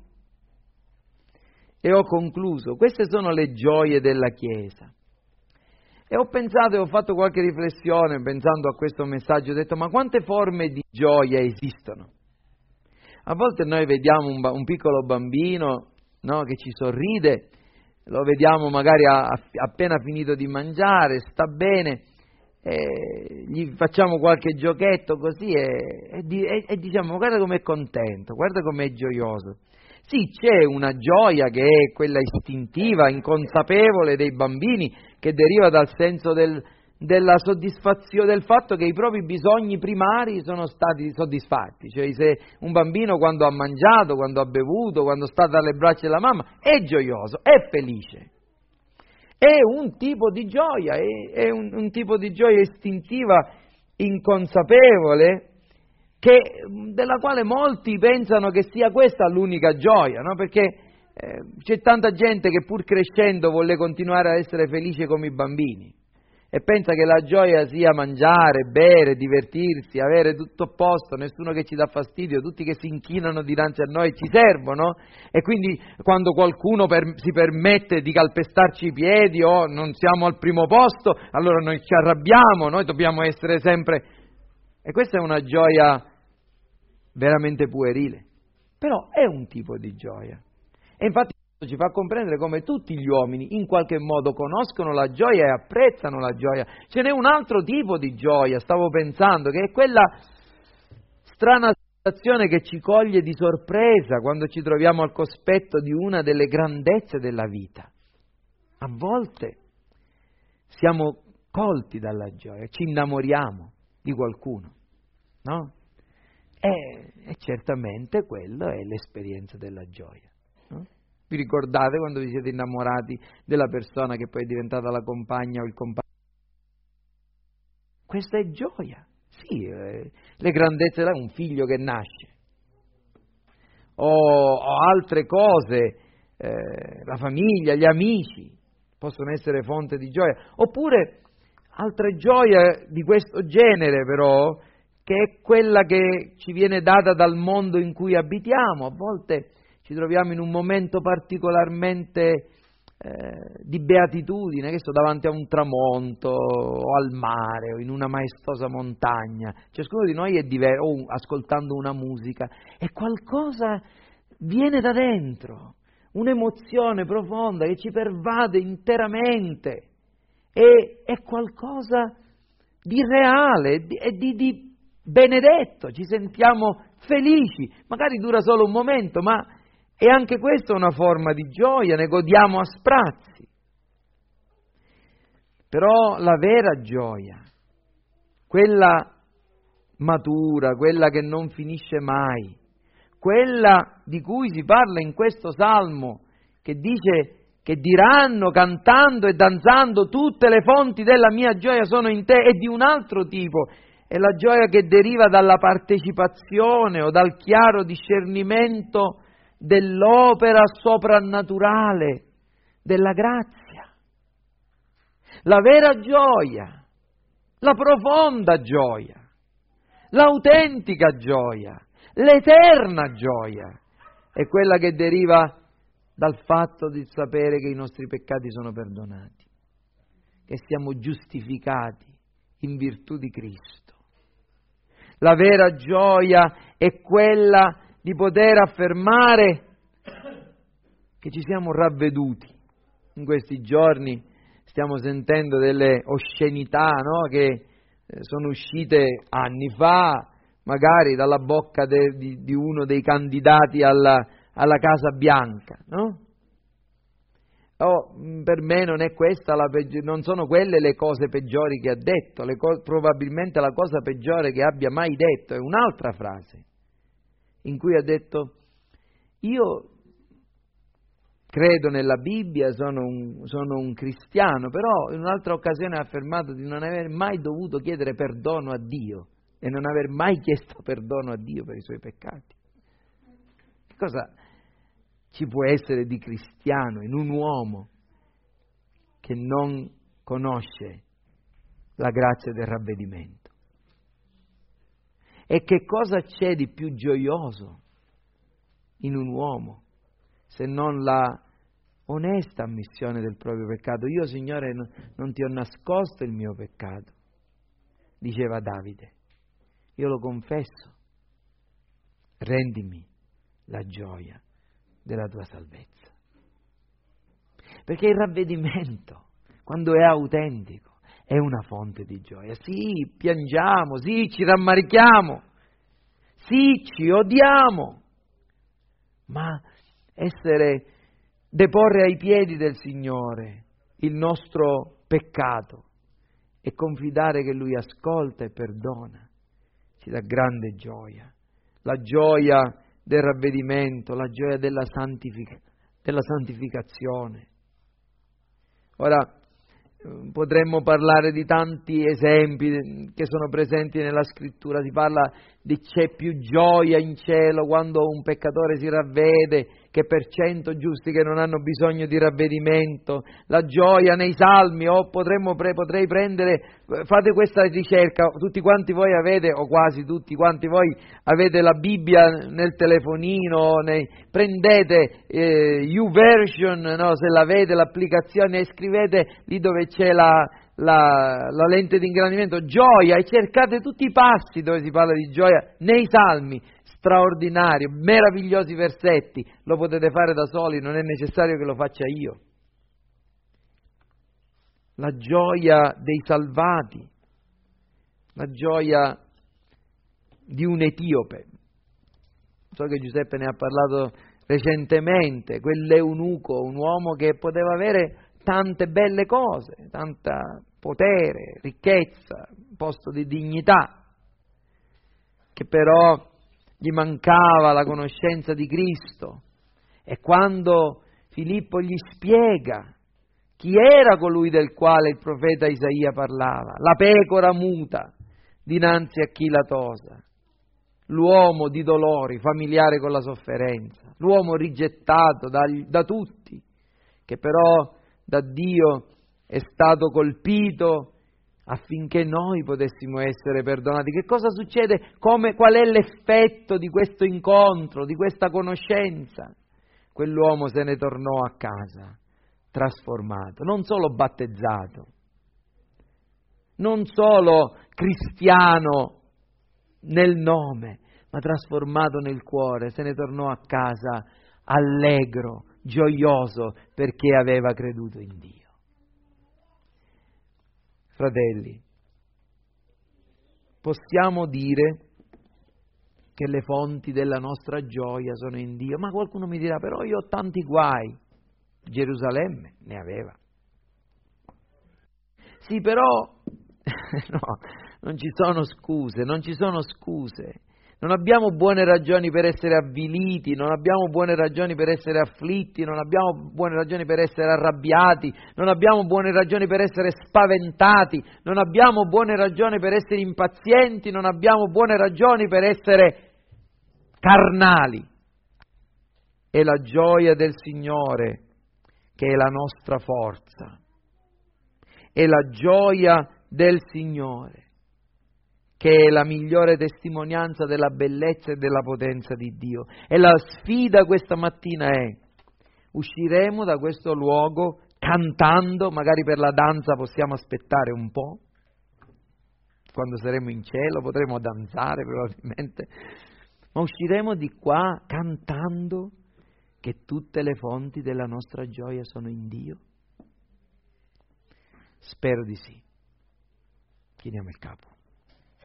E ho concluso, queste sono le gioie della Chiesa. E ho pensato e ho fatto qualche riflessione pensando a questo messaggio, ho detto: ma quante forme di gioia esistono? A volte noi vediamo un, un piccolo bambino, no, che ci sorride, lo vediamo magari a, a, appena finito di mangiare, sta bene, e gli facciamo qualche giochetto così e, e, e, e diciamo: guarda com'è contento, guarda com'è gioioso. Sì, c'è una gioia che è quella istintiva, inconsapevole dei bambini, che deriva dal senso del, della soddisfazione, del fatto che i propri bisogni primari sono stati soddisfatti. Cioè, se un bambino quando ha mangiato, quando ha bevuto, quando sta dalle braccia della mamma, è gioioso, è felice. È un tipo di gioia, è, è un, un tipo di gioia istintiva, inconsapevole, che, della quale molti pensano che sia questa l'unica gioia, no? Perché eh, c'è tanta gente che pur crescendo vuole continuare a essere felice come i bambini e pensa che la gioia sia mangiare, bere, divertirsi, avere tutto a posto, nessuno che ci dà fastidio, tutti che si inchinano dinanzi a noi e ci servono, e quindi quando qualcuno per, si permette di calpestarci i piedi o non siamo al primo posto, allora noi ci arrabbiamo, noi dobbiamo essere sempre... E questa è una gioia veramente puerile, però è un tipo di gioia. E infatti ci fa comprendere come tutti gli uomini in qualche modo conoscono la gioia e apprezzano la gioia. Ce n'è un altro tipo di gioia, stavo pensando, che è quella strana sensazione che ci coglie di sorpresa quando ci troviamo al cospetto di una delle grandezze della vita. A volte siamo colti dalla gioia, ci innamoriamo di qualcuno, no? E, e certamente quello è l'esperienza della gioia, no? Vi ricordate quando vi siete innamorati della persona che poi è diventata la compagna o il compagno? Questa è gioia, sì, eh, le grandezze da un figlio che nasce, o, o altre cose, eh, la famiglia, gli amici, possono essere fonte di gioia, oppure altre gioie di questo genere però, che è quella che ci viene data dal mondo in cui abitiamo. A volte ci troviamo in un momento particolarmente eh, di beatitudine, che sto davanti a un tramonto o al mare o in una maestosa montagna. Ciascuno di noi è diverso, o ascoltando una musica, e qualcosa viene da dentro, un'emozione profonda che ci pervade interamente, e è qualcosa di reale e di, di, di benedetto, ci sentiamo felici, magari dura solo un momento, ma è anche questa una forma di gioia, ne godiamo a sprazzi. Però la vera gioia, quella matura, quella che non finisce mai, quella di cui si parla in questo Salmo, che dice che diranno cantando e danzando tutte le fonti della mia gioia sono in te, è di un altro tipo, è la gioia che deriva dalla partecipazione o dal chiaro discernimento dell'opera soprannaturale della grazia. La vera gioia, la profonda gioia, l'autentica gioia, l'eterna gioia è quella che deriva dal fatto di sapere che i nostri peccati sono perdonati, che siamo giustificati in virtù di Cristo. La vera gioia è quella di poter affermare che ci siamo ravveduti. In questi giorni stiamo sentendo delle oscenità, no? Che sono uscite anni fa, magari dalla bocca de, di, di uno dei candidati alla, alla Casa Bianca, no? Oh, per me non è questa la peggiore, non sono quelle le cose peggiori che ha detto, le co- probabilmente la cosa peggiore che abbia mai detto è un'altra frase, in cui ha detto: io credo nella Bibbia, sono un, sono un cristiano, però in un'altra occasione ha affermato di non aver mai dovuto chiedere perdono a Dio e non aver mai chiesto perdono a Dio per i suoi peccati. Che cosa ci può essere di cristiano in un uomo che non conosce la grazia del ravvedimento? E che cosa c'è di più gioioso in un uomo se non la onesta ammissione del proprio peccato? Io, Signore, non ti ho nascosto il mio peccato, diceva Davide, io lo confesso, rendimi la gioia della tua salvezza. Perché il ravvedimento, quando è autentico, è una fonte di gioia. Sì, piangiamo, sì, ci rammarichiamo, sì, ci odiamo, ma essere, deporre ai piedi del Signore il nostro peccato e confidare che Lui ascolta e perdona, ci dà grande gioia. La gioia del ravvedimento, la gioia della, santific- della santificazione. Ora, potremmo parlare di tanti esempi che sono presenti nella Scrittura. Si parla di c'è più gioia in cielo quando un peccatore si ravvede che per cento giusti che non hanno bisogno di ravvedimento. La gioia nei salmi, o potremmo pre, potrei prendere, fate questa ricerca, tutti quanti voi avete, o quasi tutti quanti voi avete la Bibbia nel telefonino, nei, prendete eh, YouVersion, no, se l'avete l'applicazione, e scrivete lì dove c'è la, la, la lente di ingrandimento gioia, e cercate tutti i passi dove si parla di gioia nei salmi. Straordinario, meravigliosi versetti, lo potete fare da soli, non è necessario che lo faccia io. La gioia dei salvati, la gioia di un etiope. So che Giuseppe ne ha parlato recentemente, quell'eunuco, un uomo che poteva avere tante belle cose, tanta potere, ricchezza, posto di dignità, che però gli mancava la conoscenza di Cristo. E quando Filippo gli spiega chi era colui del quale il profeta Isaia parlava, la pecora muta dinanzi a chi la tosa, l'uomo di dolori, familiare con la sofferenza, l'uomo rigettato da, da tutti, che però da Dio è stato colpito affinché noi potessimo essere perdonati. Che cosa succede? Come, qual è l'effetto di questo incontro, di questa conoscenza? Quell'uomo se ne tornò a casa trasformato, non solo battezzato, non solo cristiano nel nome, ma trasformato nel cuore, se ne tornò a casa allegro, gioioso, perché aveva creduto in Dio. Fratelli, possiamo dire che le fonti della nostra gioia sono in Dio, ma qualcuno mi dirà, però io ho tanti guai. Gerusalemme ne aveva. Sì, però no, Non ci sono scuse, non ci sono scuse. Non abbiamo buone ragioni per essere avviliti, non abbiamo buone ragioni per essere afflitti, non abbiamo buone ragioni per essere arrabbiati, non abbiamo buone ragioni per essere spaventati, non abbiamo buone ragioni per essere impazienti, non abbiamo buone ragioni per essere carnali. È la gioia del Signore che è la nostra forza. È la gioia del Signore che è la migliore testimonianza della bellezza e della potenza di Dio. E la sfida questa mattina è: usciremo da questo luogo cantando, magari per la danza possiamo aspettare un po', quando saremo in cielo potremo danzare probabilmente, ma usciremo di qua cantando che tutte le fonti della nostra gioia sono in Dio? Spero di sì. Chiniamo il capo.